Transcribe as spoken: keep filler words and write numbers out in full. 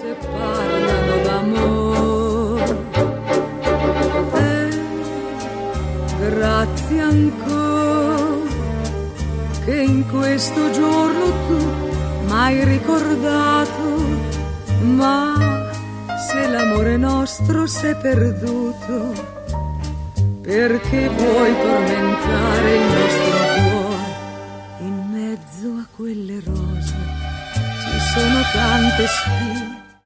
se parlano d'amor. E grazie ancora che in questo giorno tu m'hai ricordato, ma se l'amore nostro s'è perduto, perché vuoi tormentare il nostro cuore? In mezzo a quelle rose ci sono tante spine